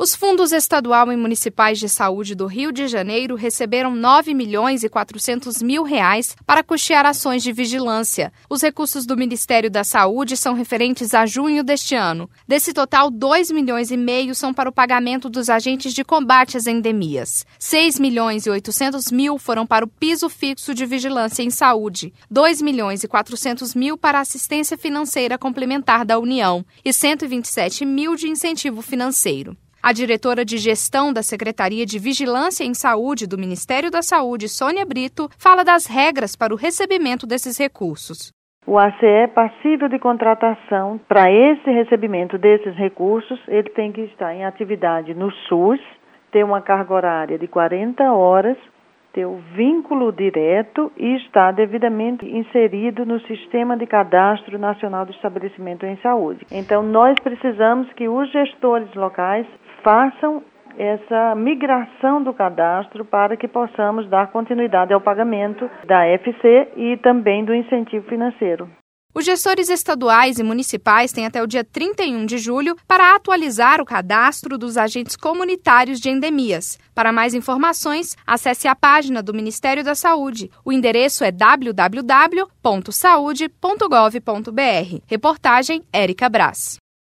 Os fundos estadual e municipais de saúde do Rio de Janeiro receberam R$ 9.400.000 para custear ações de vigilância. Os recursos do Ministério da Saúde são referentes a junho deste ano. Desse total, R$ 2,5 milhões são para o pagamento dos agentes de combate às endemias. R$ 6.800.000 foram para o piso fixo de vigilância em saúde, R$ 2.400.000 para assistência financeira complementar da União e R$ 127.000 de incentivo financeiro. A diretora de gestão da Secretaria de Vigilância em Saúde do Ministério da Saúde, Sônia Brito, fala das regras para o recebimento desses recursos. O ACE é passível de contratação. Para esse recebimento desses recursos, ele tem que estar em atividade no SUS, ter uma carga horária de 40 horas, ter o vínculo direto e estar devidamente inserido no Sistema de Cadastro Nacional do Estabelecimento em Saúde. Então, nós precisamos que os gestores locais façam essa migração do cadastro para que possamos dar continuidade ao pagamento da FC e também do incentivo financeiro. Os gestores estaduais e municipais têm até o dia 31 de julho para atualizar o cadastro dos agentes comunitários de endemias. Para mais informações, acesse a página do Ministério da Saúde. O endereço é www.saude.gov.br. Reportagem Érica Brás.